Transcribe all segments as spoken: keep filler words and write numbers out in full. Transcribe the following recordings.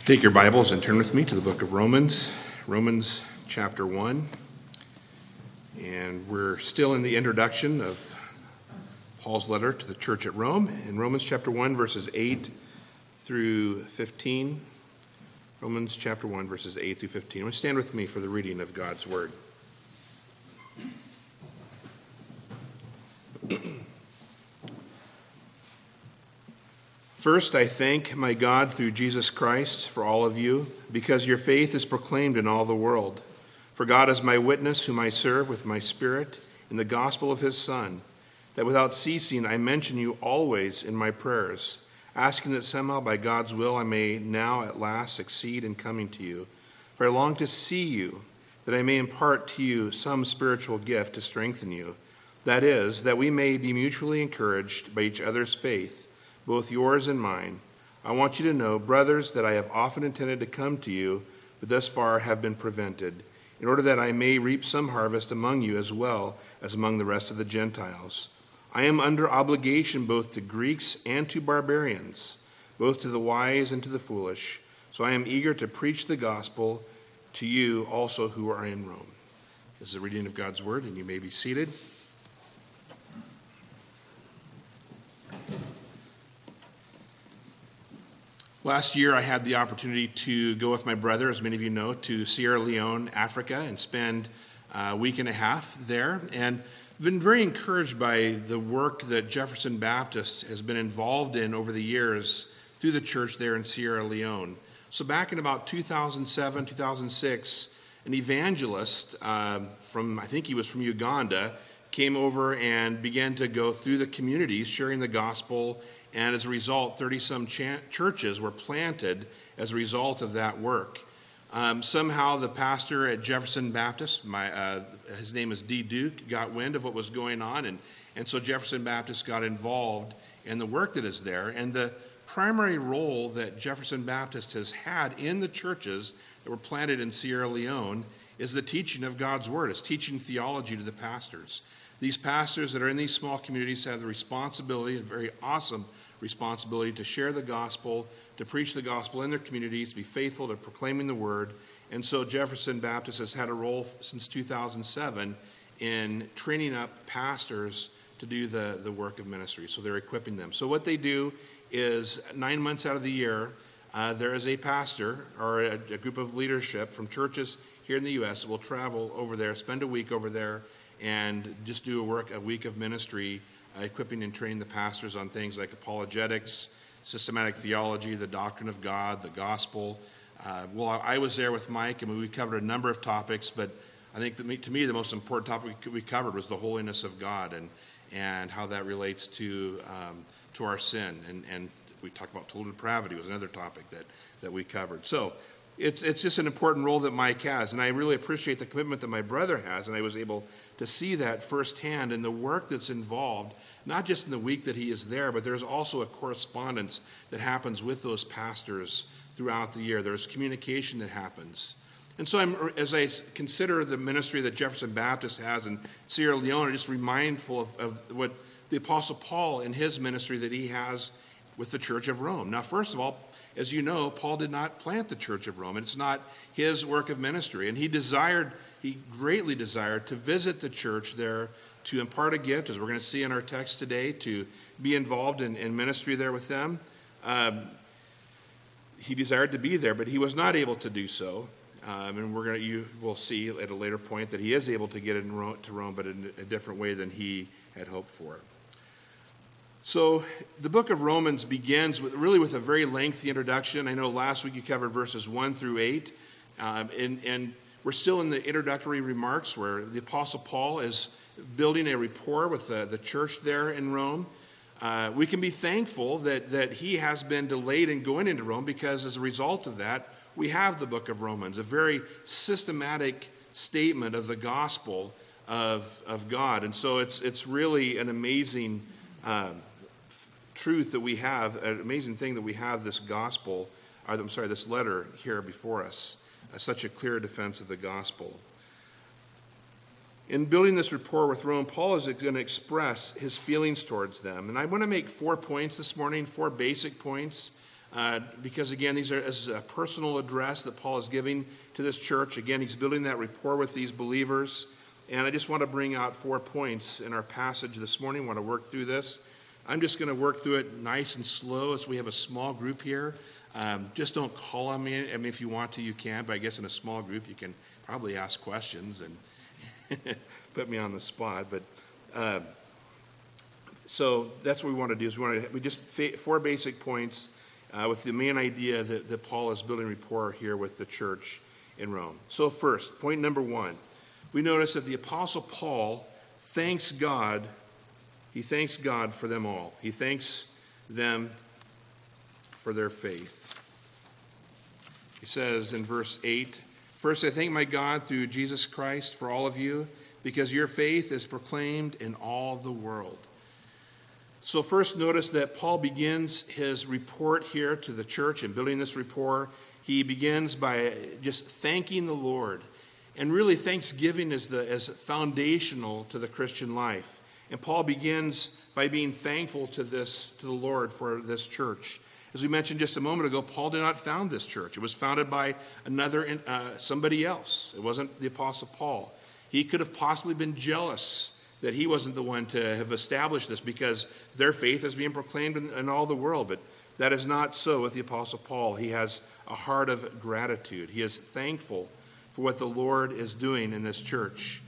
Take your Bibles and turn with me to the book of Romans, Romans chapter one. And we're still in the introduction of Paul's letter to the church at Rome. In Romans chapter one, verses eight through fifteen. Romans chapter one, verses eight through fifteen. Would you stand with me for the reading of God's word? First, I thank my God through Jesus Christ for all of you, because your faith is proclaimed in all the world. For God is my witness, whom I serve with my spirit in the gospel of his Son, that without ceasing I mention you always in my prayers, asking that somehow by God's will I may now at last succeed in coming to you. For I long to see you, that I may impart to you some spiritual gift to strengthen you. That is, that we may be mutually encouraged by each other's faith, both yours and mine. I want you to know, brothers, that I have often intended to come to you, but thus far have been prevented, in order that I may reap some harvest among you as well as among the rest of the Gentiles. I am under obligation both to Greeks and to barbarians, both to the wise and to the foolish. So I am eager to preach the gospel to you also who are in Rome. This is the reading of God's word, and you may be seated. Last year, I had the opportunity to go with my brother, as many of you know, to Sierra Leone, Africa, and spend a week and a half there. And I've been very encouraged by the work that Jefferson Baptist has been involved in over the years through the church there in Sierra Leone. So back in about two thousand seven, two thousand six, an evangelist uh, from, I think he was from Uganda, came over and began to go through the communities sharing the gospel. And as a result, thirty-some ch- churches were planted as a result of that work. Um, somehow the pastor at Jefferson Baptist, my, uh, his name is D. Duke, got wind of what was going on. And, and so Jefferson Baptist got involved in the work that is there. And the primary role that Jefferson Baptist has had in the churches that were planted in Sierra Leone is the teaching of God's word. It's teaching theology to the pastors. These pastors that are in these small communities have the responsibility, a very awesome responsibility, to share the gospel, to preach the gospel in their communities, to be faithful to proclaiming the word. And so Jefferson Baptist has had a role since two thousand seven in training up pastors to do the, the work of ministry. So they're equipping them. So what they do is nine months out of the year, uh, there is a pastor or a, a group of leadership from churches here in the U S that will travel over there, spend a week over there, and just do a work, a week of ministry, uh, equipping and training the pastors on things like apologetics, systematic theology, the doctrine of God, the gospel. Uh, well, I was there with Mike, and we covered a number of topics, but I think that to me the most important topic we covered was the holiness of God and and how that relates to um, to our sin. And, and we talked about total depravity was another topic that, that we covered. So It's it's just an important role that Mike has, and I really appreciate the commitment that my brother has, and I was able to see that firsthand in the work that's involved, not just in the week that he is there, but there's also a correspondence that happens with those pastors throughout the year. There's communication that happens. And so I'm, as I consider the ministry that Jefferson Baptist has in Sierra Leone, I'm just remindful of, of what the Apostle Paul in his ministry that he has with the Church of Rome. Now, first of all, as you know, Paul did not plant the Church of Rome. It's not his work of ministry. And he desired, he greatly desired to visit the church there to impart a gift, as we're going to see in our text today, to be involved in, in ministry there with them. Um, he desired to be there, but he was not able to do so. Um, and we're going to, you will see at a later point that he is able to get in Rome, to Rome, but in a different way than he had hoped for. So the book of Romans begins with really with a very lengthy introduction. I know last week you covered verses one through eight, um, and, and we're still in the introductory remarks where the Apostle Paul is building a rapport with the, the church there in Rome. Uh, we can be thankful that, that he has been delayed in going into Rome, because as a result of that, we have the book of Romans, a very systematic statement of the gospel of, of God. And so it's, it's really an amazing um, truth that we have, an amazing thing that we have this gospel, or I'm sorry, this letter here before us, uh, such a clear defense of the gospel. In building this rapport with Rome, Paul is going to express his feelings towards them. And I want to make four points this morning, four basic points Uh, because, again, these are this is a personal address that Paul is giving to this church. Again, he's building that rapport with these believers. And I just want to bring out four points in our passage this morning. I want to work through this. I'm just going to work through it nice and slow as we have a small group here. Um, just don't call on me. I mean, if you want to, you can. But I guess in a small group, you can probably ask questions and put me on the spot. But uh, so that's what we want to do. Is we want to we just four basic points uh, with the main idea that, that Paul is building rapport here with the church in Rome. So first, point number one. We notice that the Apostle Paul thanks God. He thanks God for them all. He thanks them for their faith. He says in verse eight, "First I thank my God through Jesus Christ for all of you, because your faith is proclaimed in all the world." So first notice that Paul begins his report here to the church and building this rapport. He begins by just thanking the Lord. And really, thanksgiving is the is foundational to the Christian life. And Paul begins by being thankful to this to the Lord for this church. As we mentioned just a moment ago, Paul did not found this church. It was founded by another uh, somebody else. It wasn't the Apostle Paul. He could have possibly been jealous that he wasn't the one to have established this because their faith is being proclaimed in, in all the world. But that is not so with the Apostle Paul. He has a heart of gratitude. He is thankful for what the Lord is doing in this church.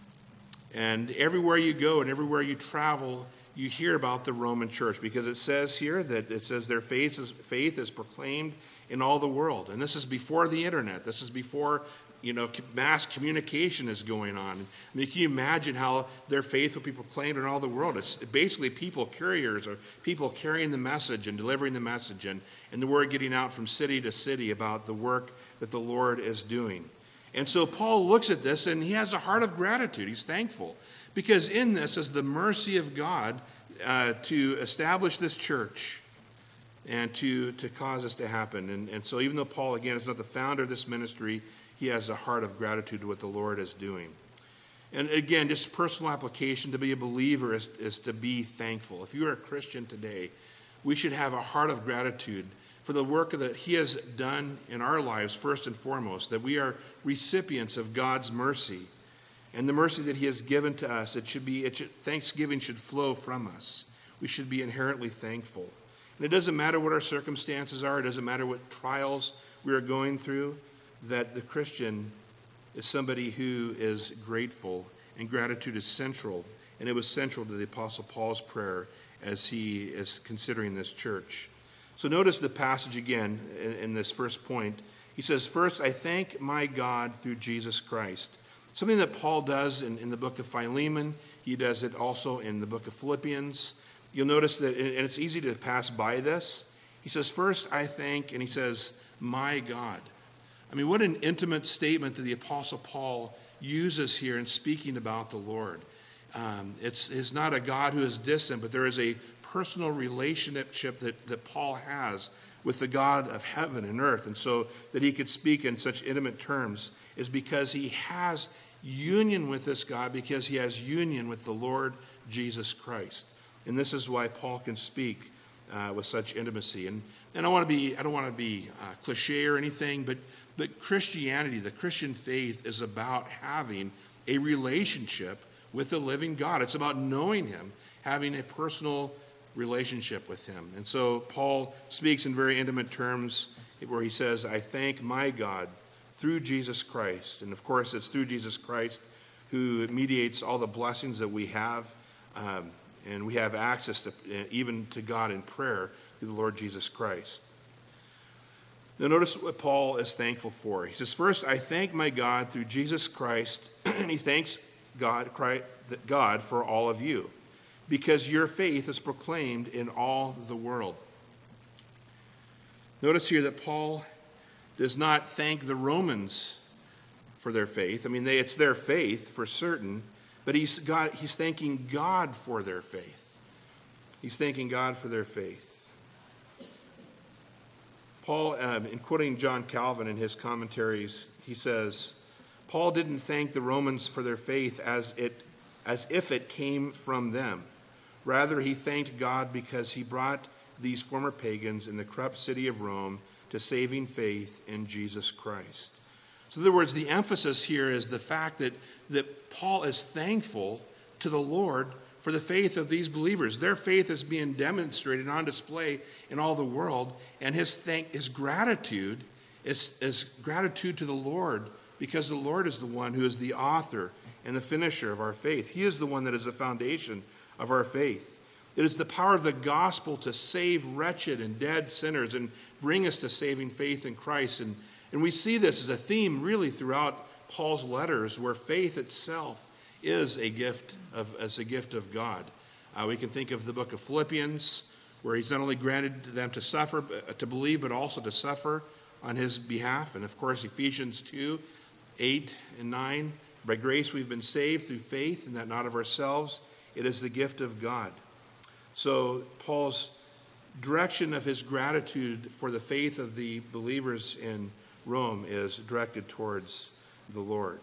And everywhere you go and everywhere you travel, you hear about the Roman church, because it says here that it says their faith is, faith is proclaimed in all the world. And this is before the internet. This is before, you know, mass communication is going on. I mean, can you imagine how their faith will be proclaimed in all the world? It's basically people couriers or people carrying the message and delivering the message, and, and the word getting out from city to city about the work that the Lord is doing. And so Paul looks at this and he has a heart of gratitude. He's thankful because in this is the mercy of God uh, to establish this church and to, to cause this to happen. And, and so even though Paul, again, is not the founder of this ministry, he has a heart of gratitude to what the Lord is doing. And again, just personal application, to be a believer is, is to be thankful. If you are a Christian today, we should have a heart of gratitude for the work that he has done in our lives, first and foremost, that we are recipients of God's mercy. And the mercy that he has given to us, it should be, it should, thanksgiving should flow from us. We should be inherently thankful. And it doesn't matter what our circumstances are, it doesn't matter what trials we are going through, that the Christian is somebody who is grateful, and gratitude is central. And it was central to the Apostle Paul's prayer as he is considering this church. So notice the passage again in, in this first point. He says, "First, I thank my God through Jesus Christ." Something that Paul does in, in the book of Philemon. He does it also in the book of Philippians. You'll notice that, and it's easy to pass by this. He says, "First, I thank," and he says, "my God." I mean, what an intimate statement that the Apostle Paul uses here in speaking about the Lord. Um, it's, it's not a God who is distant, but there is a personal relationship that, that Paul has with the God of heaven and earth. And so that he could speak in such intimate terms is because he has union with this God, because he has union with the Lord Jesus Christ. And this is why Paul can speak uh, with such intimacy. And, and I want to be, I don't want to be uh, cliche or anything, but, but Christianity, the Christian faith, is about having a relationship with the living God. It's about knowing him, having a personal relationship with him. And so Paul speaks in very intimate terms where he says, "I thank my God through Jesus Christ." And of course, it's through Jesus Christ who mediates all the blessings that we have. Um, and we have access to even to God in prayer through the Lord Jesus Christ. Now notice what Paul is thankful for. He says, "First, I thank my God through Jesus Christ," and he thanks God, Christ, God for all of you, because your faith is proclaimed in all the world. Notice here that Paul does not thank the Romans for their faith. I mean, they, it's their faith for certain, but he's, God, he's thanking God for their faith. He's thanking God for their faith. Paul, um, in quoting John Calvin in his commentaries, he says, Paul didn't thank the Romans for their faith as it, as if it came from them. Rather, he thanked God because he brought these former pagans in the corrupt city of Rome to saving faith in Jesus Christ. So in other words, the emphasis here is the fact that, that Paul is thankful to the Lord for the faith of these believers. Their faith is being demonstrated on display in all the world, and his thank his gratitude is, is gratitude to the Lord, because the Lord is the one who is the author and the finisher of our faith. He is the one that is the foundation of our faith. It is the power of the gospel to save wretched and dead sinners and bring us to saving faith in Christ. And, and we see this as a theme really throughout Paul's letters, where faith itself is a gift of as a gift of God. Uh, we can think of the book of Philippians, where he's not only granted them to suffer, to believe, but also to suffer on his behalf. And of course, Ephesians two, eight and nine, by grace we've been saved through faith, and that not of ourselves. It is the gift of God. So Paul's direction of his gratitude for the faith of the believers in Rome is directed towards the Lord.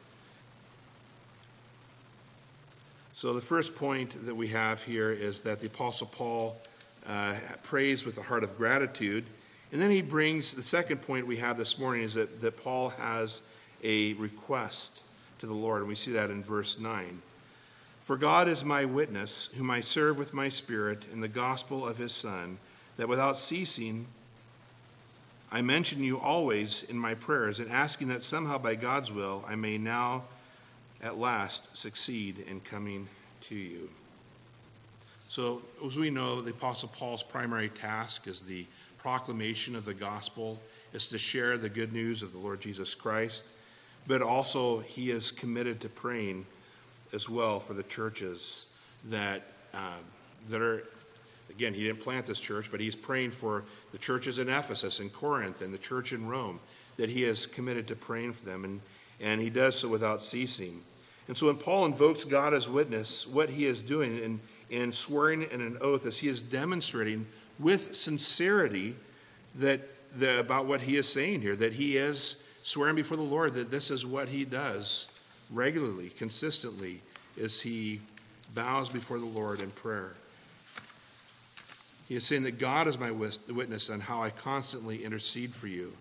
So the first point that we have here is that the Apostle Paul uh, prays with a heart of gratitude. And then he brings, the second point we have this morning is that, that Paul has a request to the Lord. And we see that in verse nine. For God is my witness, whom I serve with my spirit in the gospel of his Son, that without ceasing I mention you always in my prayers, and asking that somehow by God's will I may now at last succeed in coming to you. So, as we know, the Apostle Paul's primary task is the proclamation of the gospel, is to share the good news of the Lord Jesus Christ, but also he is committed to praying as well for the churches that uh, that are, again, he didn't plant this church, but he's praying for the churches in Ephesus and Corinth and the church in Rome, that he is committed to praying for them, and, and he does so without ceasing. And so when Paul invokes God as witness, what he is doing in, in swearing in an oath is he is demonstrating with sincerity that the, about what he is saying here, that he is swearing before the Lord that this is what he does regularly, consistently, as he bows before the Lord in prayer. He is saying that God is my witness on how I constantly intercede for you.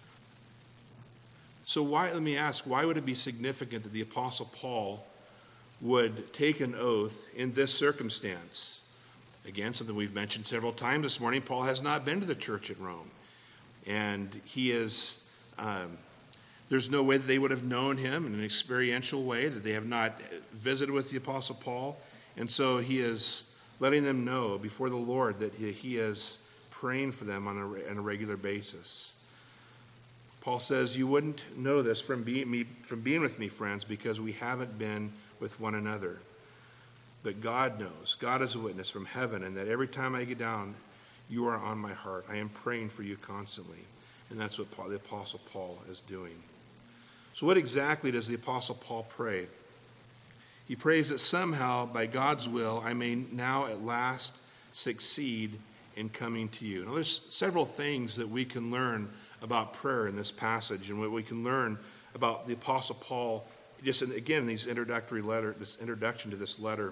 So why, let me ask, why would it be significant that the Apostle Paul would take an oath in this circumstance? Again, something we've mentioned several times this morning, Paul has not been to the church at Rome. And he is, um, there's no way that they would have known him in an experiential way, that they have not visited with the Apostle Paul. And so he is letting them know before the Lord that he, he is praying for them on a, on a regular basis. Paul says, you wouldn't know this from being, me, from being with me, friends, because we haven't been with one another. But God knows. God is a witness from heaven, and that every time I get down, you are on my heart. I am praying for you constantly. And that's what Paul, the Apostle Paul is doing. So what exactly does the Apostle Paul pray? He prays that somehow, by God's will, I may now at last succeed in coming to you. Now, there's several things that we can learn about prayer in this passage, and what we can learn about the Apostle Paul, just in, again, in these introductory letter, this introduction to this letter.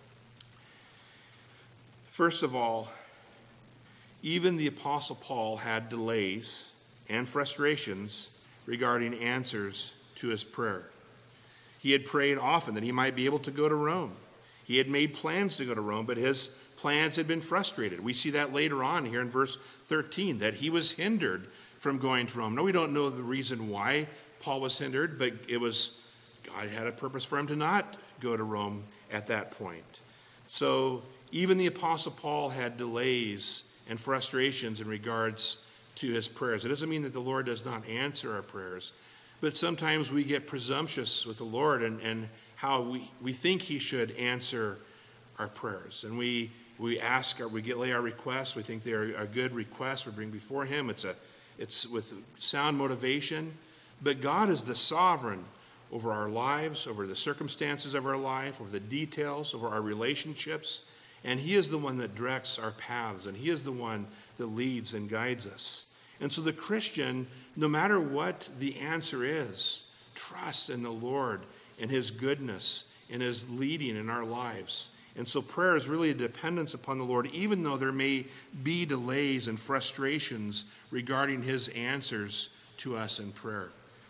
First of all, even the Apostle Paul had delays and frustrations regarding answers to his prayer. He had prayed often that he might be able to go to Rome. He had made plans to go to Rome, but his plans had been frustrated. We see that later on here in verse thirteen, that he was hindered from going to Rome. Now, we don't know the reason why Paul was hindered, but it was God had a purpose for him to not go to Rome at that point. So even the Apostle Paul had delays and frustrations in regards to his prayers. It doesn't mean that the Lord does not answer our prayers, but sometimes we get presumptuous with the Lord and, and how we, we think he should answer our prayers. And we we ask, or we get lay our requests. We think they are a good request we bring before him. It's a it's with sound motivation. But God is the sovereign over our lives, over the circumstances of our life, over the details, over our relationships. And he is the one that directs our paths, and he is the one that leads and guides us. And so the Christian, no matter what the answer is, trusts in the Lord, in his goodness, in his leading in our lives. And so prayer is really a dependence upon the Lord, even though there may be delays and frustrations regarding his answers to us in prayer.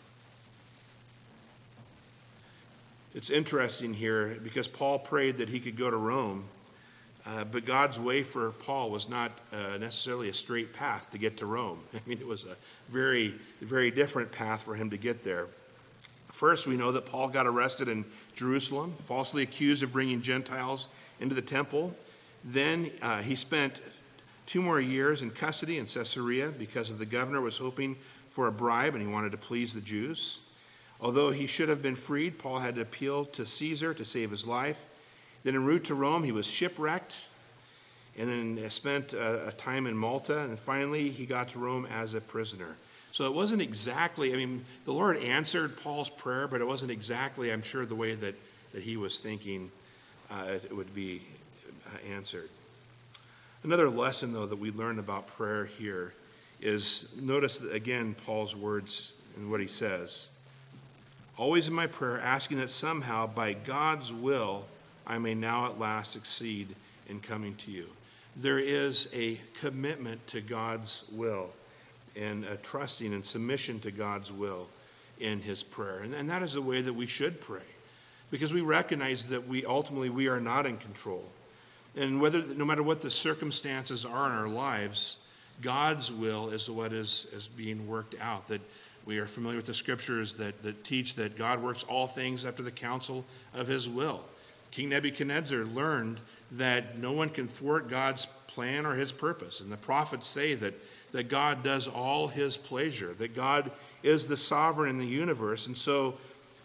It's interesting here because Paul prayed that he could go to Rome, uh, but God's way for Paul was not uh, necessarily a straight path to get to Rome. I mean, it was a very, very different path for him to get there. First, we know that Paul got arrested in Jerusalem, falsely accused of bringing Gentiles into the temple. Then uh, he spent two more years in custody in Caesarea because of the governor was hoping for a bribe and he wanted to please the Jews. Although he should have been freed, Paul had to appeal to Caesar to save his life. Then en route to Rome, he was shipwrecked and then spent a, a time in Malta. And finally, he got to Rome as a prisoner. So it wasn't exactly, I mean, the Lord answered Paul's prayer, but it wasn't exactly, I'm sure, the way that, that he was thinking uh, it would be answered. Another lesson, though, that we learn about prayer here is, notice again Paul's words and what he says. Always in my prayer, asking that somehow, by God's will, I may now at last succeed in coming to you. There is a commitment to God's will and a trusting and submission to God's will in his prayer. And, and that is the way that we should pray, because we recognize that we ultimately we are not in control. And whether no matter what the circumstances are in our lives, God's will is what is, is being worked out. That we are familiar with the scriptures that, that teach that God works all things after the counsel of his will. King Nebuchadnezzar learned that no one can thwart God's plan or his purpose. And the prophets say that, that God does all his pleasure, that God is the sovereign in the universe. And so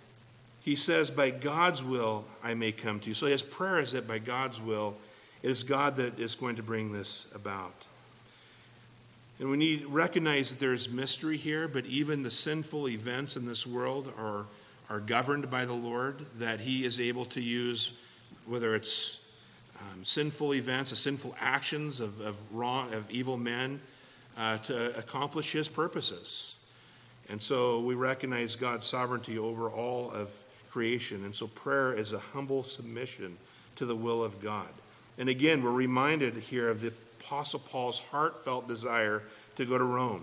he says, by God's will I may come to you. So his prayer is that by God's will, it is God that is going to bring this about. And we need to recognize that there's mystery here, but even the sinful events in this world are, are governed by the Lord, that he is able to use, whether it's um, sinful events, or sinful actions of, of wrong, of evil men, uh, to accomplish his purposes. And so we recognize God's sovereignty over all of creation. And so prayer is a humble submission to the will of God. And again, we're reminded here of the Apostle Paul's heartfelt desire to go to Rome.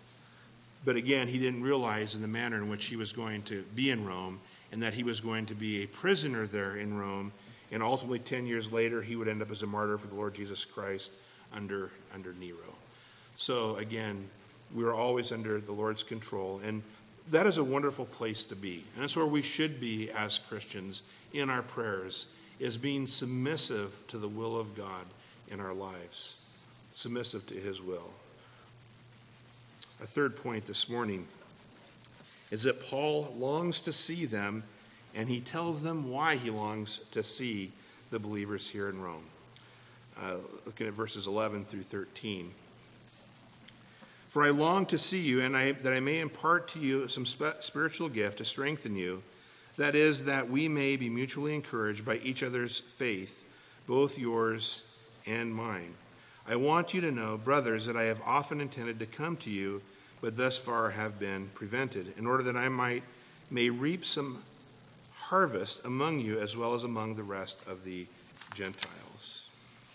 But again, he didn't realize in the manner in which he was going to be in Rome, and that he was going to be a prisoner there in Rome, and ultimately ten years later he would end up as a martyr for the Lord Jesus Christ under, under Nero. So again, we are always under the Lord's control, and that is a wonderful place to be. And that's where we should be as Christians in our prayers, is being submissive to the will of God in our lives, submissive to his will. Our third point this morning is that Paul longs to see them, and he tells them why he longs to see the believers here in Rome. Uh, looking at verses eleven through thirteen. For I long to see you, and I, that I may impart to you some sp- spiritual gift to strengthen you, that is, that we may be mutually encouraged by each other's faith, both yours and mine. I want you to know, brothers, that I have often intended to come to you, but thus far have been prevented, in order that I might may reap some harvest among you as well as among the rest of the Gentiles.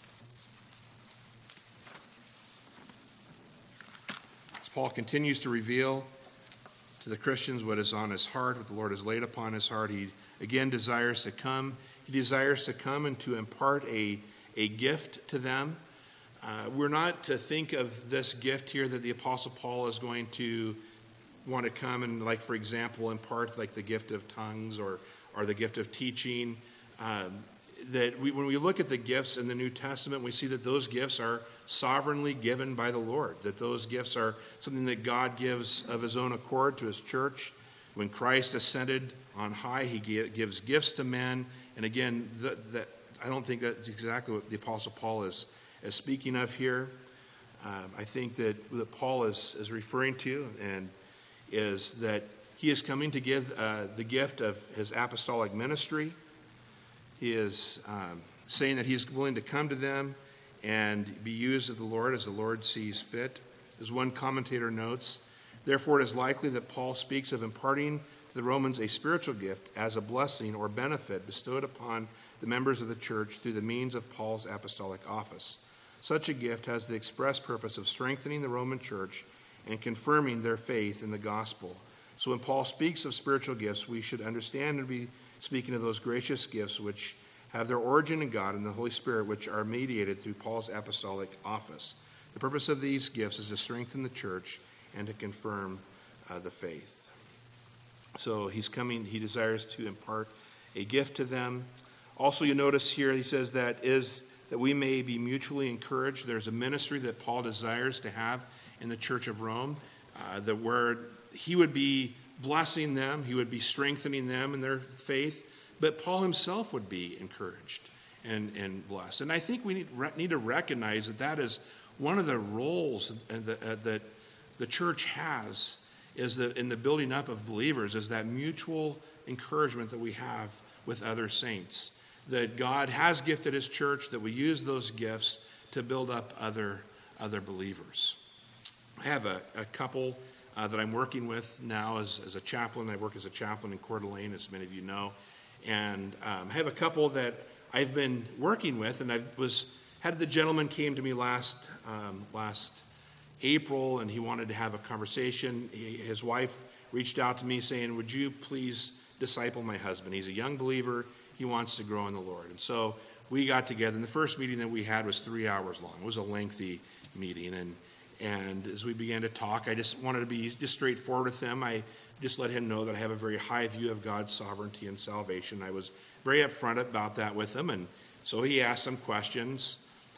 As Paul continues to reveal to the Christians what is on his heart, what the Lord has laid upon his heart, he again desires to come. He desires to come and to impart a, a gift to them. Uh, we're not to think of this gift here that the Apostle Paul is going to want to come and, like, for example, impart like the gift of tongues or, or the gift of teaching. Um, that we, when we look at the gifts in the New Testament, we see that those gifts are sovereignly given by the Lord, that those gifts are something that God gives of his own accord to his church. When Christ ascended on high, he gives gifts to men. And again, the, the, I don't think that's exactly what the Apostle Paul is, is speaking of here. Um, I think that what Paul is, is referring to and is that he is coming to give uh, the gift of his apostolic ministry. He is um, saying that he is willing to come to them and be used of the Lord as the Lord sees fit. As one commentator notes, therefore it is likely that Paul speaks of imparting to the Romans a spiritual gift as a blessing or benefit bestowed upon the members of the church through the means of Paul's apostolic office. Such a gift has the express purpose of strengthening the Roman church and confirming their faith in the gospel. So when Paul speaks of spiritual gifts, we should understand and be speaking of those gracious gifts which have their origin in God and the Holy Spirit, which are mediated through Paul's apostolic office. The purpose of these gifts is to strengthen the church and to confirm uh, the faith. So he's coming, he desires to impart a gift to them. Also, you notice here, he says that is that we may be mutually encouraged. There's a ministry that Paul desires to have in the church of Rome, uh, that where he would be blessing them, he would be strengthening them in their faith, but Paul himself would be encouraged and, and blessed. And I think we need, need to recognize that that is one of the roles that, uh, that the church has, is that in the building up of believers, is that mutual encouragement that we have with other saints. That God has gifted his church, that we use those gifts to build up other, other believers. I have a, a couple uh, that I'm working with now as, as a chaplain. I work as a chaplain in Coeur d'Alene, as many of you know. And um, I have a couple that I've been working with, and I was had the gentleman came to me last um, last April, and he wanted to have a conversation. He, his wife reached out to me saying, would you please disciple my husband? He's a young believer. He wants to grow in the Lord. And so we got together, and the first meeting that we had was three hours long. It was a lengthy meeting, and and as we began to talk, I just wanted to be just straightforward with him. I just let him know that I have a very high view of God's sovereignty and salvation. I was very upfront about that with him, and so he asked some questions.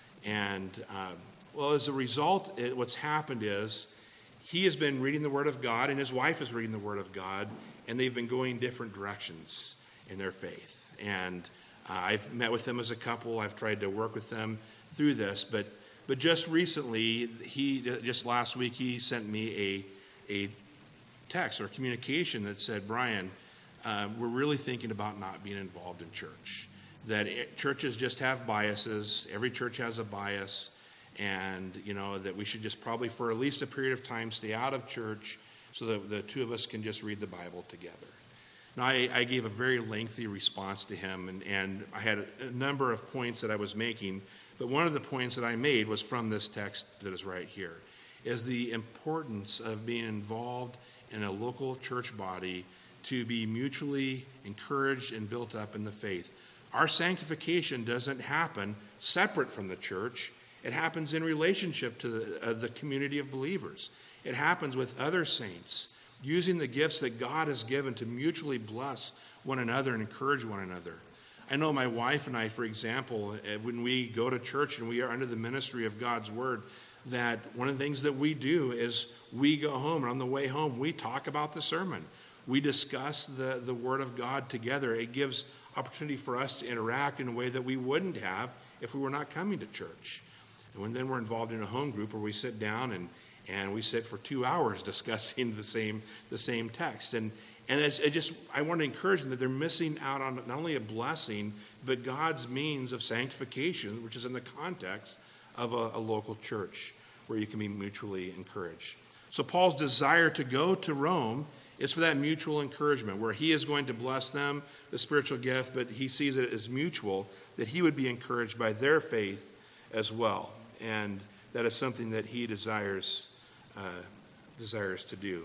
And, uh, well, as a result, it, what's happened is he has been reading the Word of God, and his wife is reading the Word of God, and they've been going different directions in their faith. And uh, I've met with them as a couple. I've tried to work with them through this, but but just recently, he just last week, he sent me a a text or communication that said, Brian, uh, we're really thinking about not being involved in church. That it, churches just have biases. Every church has a bias, and you know that we should just probably, for at least a period of time, stay out of church so that the two of us can just read the Bible together. Now, I, I gave a very lengthy response to him, and, and I had a, a number of points that I was making, but one of the points that I made was from this text that is right here, is the importance of being involved in a local church body to be mutually encouraged and built up in the faith. Our sanctification doesn't happen separate from the church. It happens in relationship to the, uh, the community of believers. It happens with other saints, using the gifts that God has given to mutually bless one another and encourage one another. I know my wife and I, for example, when we go to church and we are under the ministry of God's Word, that one of the things that we do is we go home, and on the way home, we talk about the sermon. We discuss the, the Word of God together. It gives opportunity for us to interact in a way that we wouldn't have if we were not coming to church. And when then we're involved in a home group where we sit down and And we sit for two hours discussing the same the same text. And and it's, it just I want to encourage them that they're missing out on not only a blessing, but God's means of sanctification, which is in the context of a, a local church where you can be mutually encouraged. So Paul's desire to go to Rome is for that mutual encouragement, where he is going to bless them, the spiritual gift, but he sees it as mutual, that he would be encouraged by their faith as well. And that is something that he desires Uh, desires to do.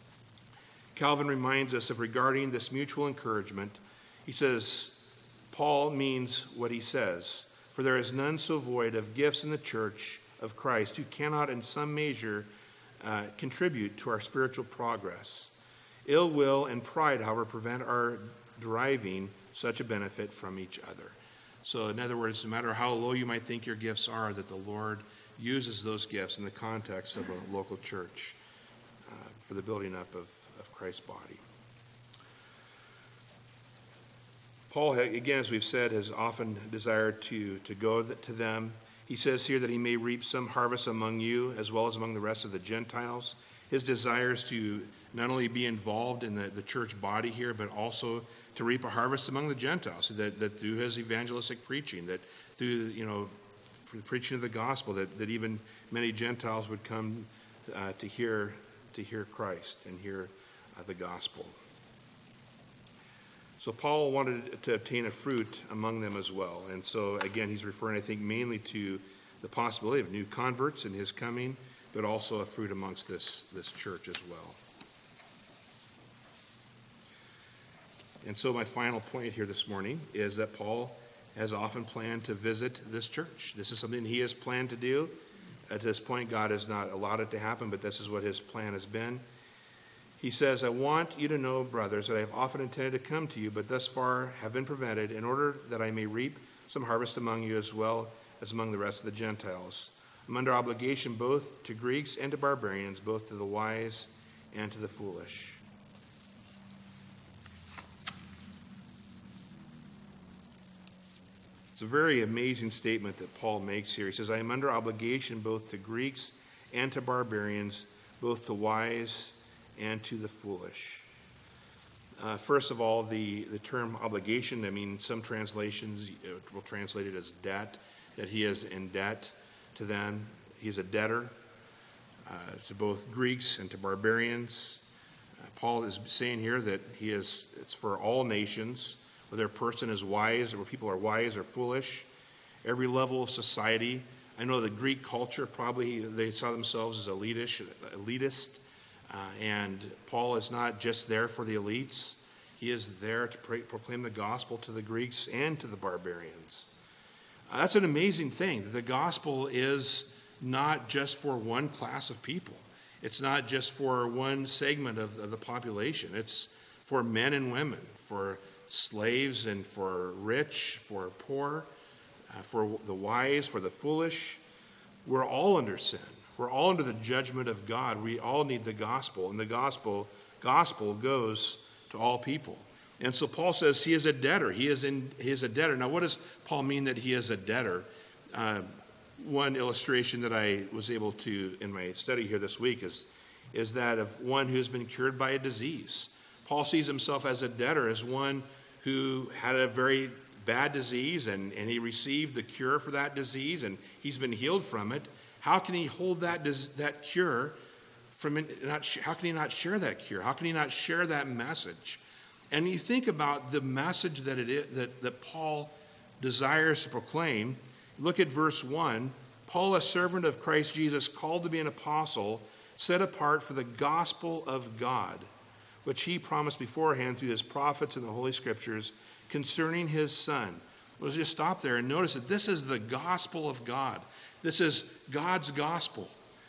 Calvin reminds us of regarding this mutual encouragement. He says, Paul means what he says, for there is none so void of gifts in the church of Christ who cannot in some measure uh, contribute to our spiritual progress. Ill will and pride, however, prevent our deriving such a benefit from each other. So in other words, no matter how low you might think your gifts are, that the Lord uses those gifts in the context of a local church uh, for the building up of, of Christ's body. Paul, again, as we've said, has often desired to, to go to them. He says here that he may reap some harvest among you as well as among the rest of the Gentiles. His desire is to not only be involved in the, the church body here, but also to reap a harvest among the Gentiles, so that, that through his evangelistic preaching, that through, you know, the preaching of the gospel, that, that even many Gentiles would come uh, to hear to hear Christ and hear uh, the gospel. So Paul wanted to obtain a fruit among them as well. And so, again, he's referring, I think, mainly to the possibility of new converts in his coming, but also a fruit amongst this, this church as well. And so my final point here this morning is that Paul has often planned to visit this church. This is something he has planned to do. At this point, God has not allowed it to happen, but this is what his plan has been. He says, I want you to know, brothers, that I have often intended to come to you, but thus far have been prevented, in order that I may reap some harvest among you as well as among the rest of the Gentiles. I'm under obligation both to Greeks and to barbarians, both to the wise and to the foolish. It's a very amazing statement that Paul makes here. He says, I am under obligation both to Greeks and to barbarians, both to wise and to the foolish. Uh, first of all, the, the term obligation, I mean, some translations will translate it as debt, that he is in debt to them. He's a debtor uh, to both Greeks and to barbarians. Uh, Paul is saying here that he is, it's for all nations, whether a person is wise or people are wise or foolish, every level of society. I know the Greek culture, probably they saw themselves as elitist, elitist uh, and Paul is not just there for the elites. He is there to pre- proclaim the gospel to the Greeks and to the barbarians. Uh, that's an amazing thing. The gospel is not just for one class of people. It's not just for one segment of, of the population. It's for men and women, for slaves and for rich, for poor, uh, for the wise, for the foolish. We're all under sin. We're all under the judgment of God. We all need the gospel, and the gospel gospel goes to all people. And so Paul says he is a debtor. He is in. He is a debtor. Now, what does Paul mean that he is a debtor? Uh, one illustration that I was able to in my study here this week is is that of one who's been cured by a disease. Paul sees himself as a debtor, as one who had a very bad disease, and, and he received the cure for that disease, and he's been healed from it. How can he hold that that cure from not? How can he not share that cure? How can he not share that message? And you think about the message that it is, that, that Paul desires to proclaim. Look at verse one. Paul, a servant of Christ Jesus, called to be an apostle, set apart for the gospel of God, which he promised beforehand through his prophets in the Holy Scriptures concerning his Son. Let's just stop there and notice that this is the gospel of God. This is God's gospel.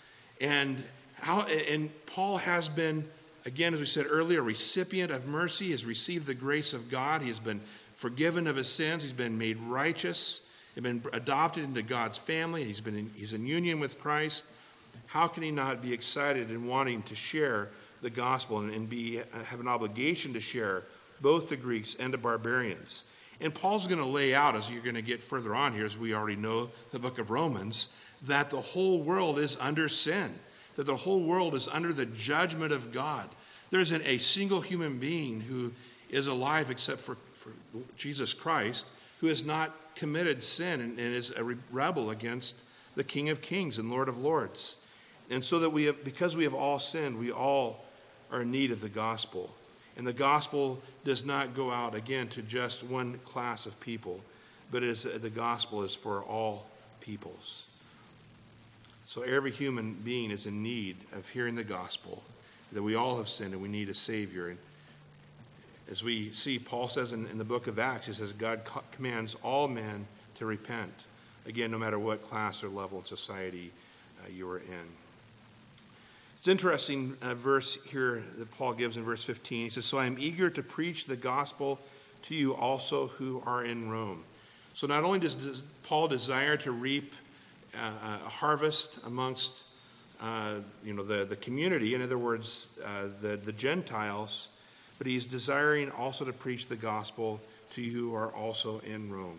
And how and Paul has been, again, as we said earlier, a recipient of mercy. He has received the grace of God. He has been forgiven of his sins. He's been made righteous. He's been adopted into God's family. He's been in, he's in union with Christ. How can he not be excited and wanting to share the gospel and, and be have an obligation to share both the Greeks and the barbarians? And Paul's going to lay out, as you're going to get further on here, as we already know the book of Romans, that the whole world is under sin, that the whole world is under the judgment of God. There isn't a single human being who is alive except for, for Jesus Christ, who has not committed sin and, and is a rebel against the King of Kings and Lord of Lords. And so that we have, because we have all sinned, we all are in need of the gospel. And the gospel does not go out, again, to just one class of people, but it is, the gospel is for all peoples. So every human being is in need of hearing the gospel, that we all have sinned and we need a Savior. And as we see, Paul says in, in the book of Acts, he says God co- commands all men to repent, again, no matter what class or level in society uh, you are in. It's an interesting uh, verse here that Paul gives in verse fifteen. He says, so I am eager to preach the gospel to you also who are in Rome. So not only does, does Paul desire to reap uh, a harvest amongst uh, you know, the, the community, in other words, uh, the, the Gentiles, but he's desiring also to preach the gospel to you who are also in Rome.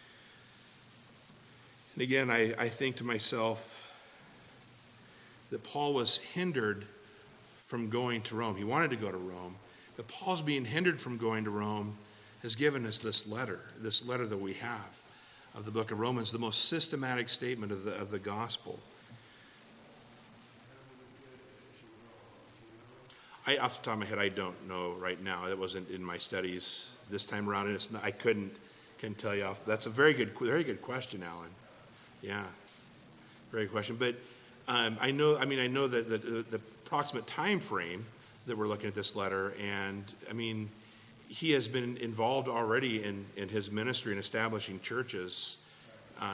And again, I, I think to myself, that Paul was hindered from going to Rome. He wanted to go to Rome, but Paul's being hindered from going to Rome has given us this letter, this letter that we have of the book of Romans, the most systematic statement of the, of the gospel. I, off the top of my head, I don't know right now. That wasn't in my studies this time around, and it's not, I couldn't can tell you. Off, that's a very good, very good question, Alan. Yeah, very good question. But um, I know, I mean, I know that the, the, the approximate time frame that we're looking at this letter, and I mean, he has been involved already in, in his ministry in establishing churches. Um,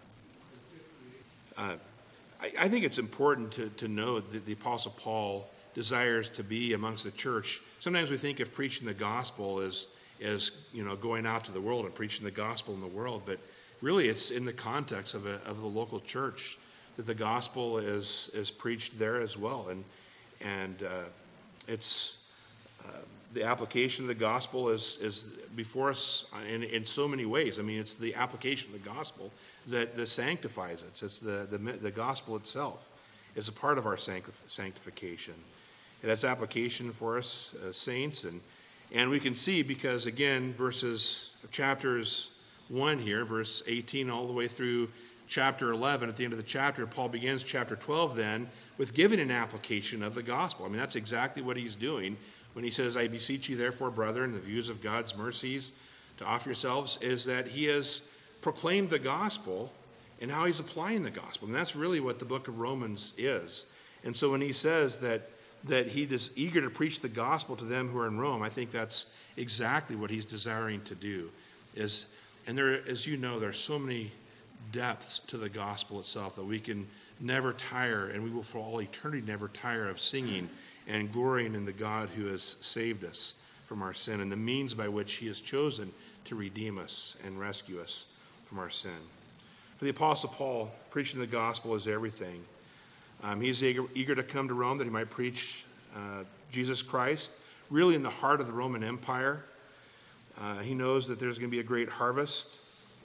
uh, I, I think it's important to, to know that the Apostle Paul desires to be amongst the church. Sometimes we think of preaching the gospel as, as you know, going out to the world and preaching the gospel in the world, but really it's in the context of, a, of the local church that the gospel is, is preached there as well. And, and uh, it's uh, the application of the gospel is, is before us in, in so many ways. I mean, it's the application of the gospel that, that sanctifies us. It's the, the, the gospel itself is a part of our sanctif- sanctification. It has application for us as saints, and and we can see because, again, verses, chapters one here, verse eighteen all the way through chapter eleven, at the end of the chapter, Paul begins chapter twelve then with giving an application of the gospel. I mean, that's exactly what he's doing when he says, I beseech you therefore, brethren, in the views of God's mercies, to offer yourselves, is that he has proclaimed the gospel and how he's applying the gospel. And that's really what the book of Romans is. And so when he says that that he is eager to preach the gospel to them who are in Rome, I think that's exactly what he's desiring to do. Is, and there, as you know, there are so many depths to the gospel itself that we can never tire, and we will for all eternity never tire of singing and glorying in the God who has saved us from our sin and the means by which he has chosen to redeem us and rescue us from our sin. For the Apostle Paul, preaching the gospel is everything. Um, he's eager, eager to come to Rome that he might preach uh, Jesus Christ, really in the heart of the Roman Empire. Uh, he knows that there's going to be a great harvest.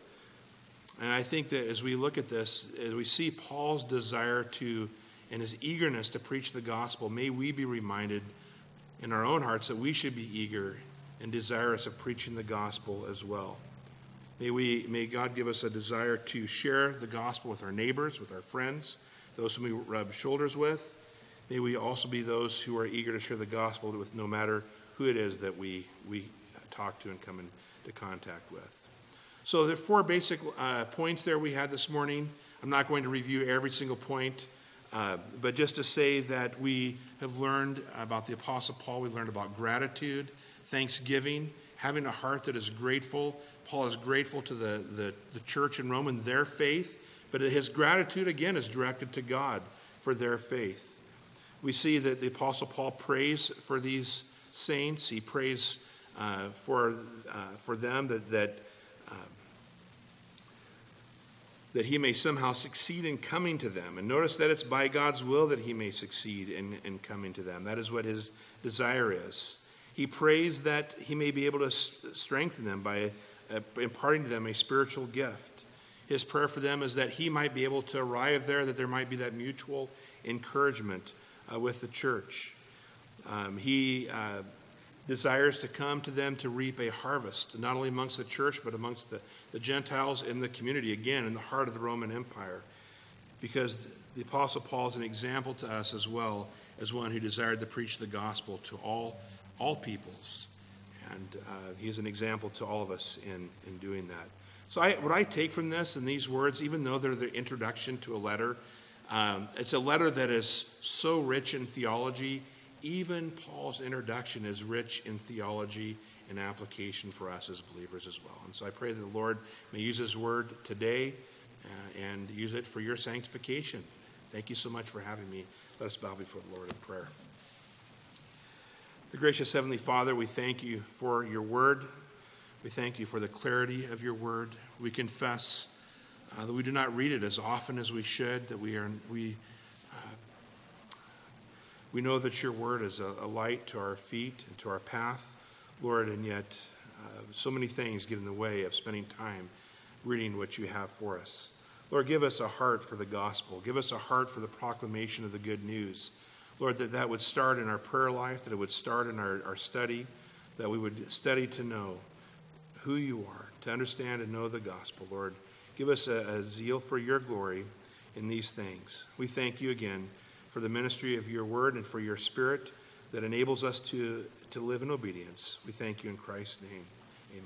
And I think that as we look at this, as we see Paul's desire to, and his eagerness to preach the gospel, may we be reminded in our own hearts that we should be eager and desirous of preaching the gospel as well. May we, may God give us a desire to share the gospel with our neighbors, with our friends, those whom we rub shoulders with. May we also be those who are eager to share the gospel with no matter who it is that we, we talk to and come into contact with. So there are four basic uh, points there we had this morning. I'm not going to review every single point, uh, but just to say that we have learned about the Apostle Paul. We learned about gratitude, thanksgiving, having a heart that is grateful. Paul is grateful to the, the, the church in Rome and their faith. But his gratitude, again, is directed to God for their faith. We see that the Apostle Paul prays for these saints. He prays uh, for uh, for them that that uh, that he may somehow succeed in coming to them. And notice that it's by God's will that he may succeed in, in coming to them. That is what his desire is. He prays that he may be able to strengthen them by uh, imparting to them a spiritual gift. His prayer for them is that he might be able to arrive there, that there might be that mutual encouragement uh, with the church. Um, he uh, desires to come to them to reap a harvest, not only amongst the church, but amongst the, the Gentiles in the community, again, in the heart of the Roman Empire. Because the Apostle Paul is an example to us as well as one who desired to preach the gospel to all, all peoples. And uh, he is an example to all of us in, in doing that. So I, what I take from this and these words, even though they're the introduction to a letter, um, it's a letter that is so rich in theology. Even Paul's introduction is rich in theology and application for us as believers as well. And so I pray that the Lord may use his word today uh, and use it for your sanctification. Thank you so much for having me. Let us bow before the Lord in prayer. The gracious Heavenly Father, we thank you for your word. We thank you for the clarity of your word. We confess uh, that we do not read it as often as we should, that we are we uh, we know that your word is a, a light to our feet and to our path, Lord, and yet uh, so many things get in the way of spending time reading what you have for us. Lord, give us a heart for the gospel. Give us a heart for the proclamation of the good news. Lord, that that would start in our prayer life, that it would start in our, our study, that we would study to know who you are, to understand and know the gospel. Lord, give us a, a zeal for your glory in these things. We thank you again for the ministry of your word and for your spirit that enables us to, to live in obedience. We thank you in Christ's name.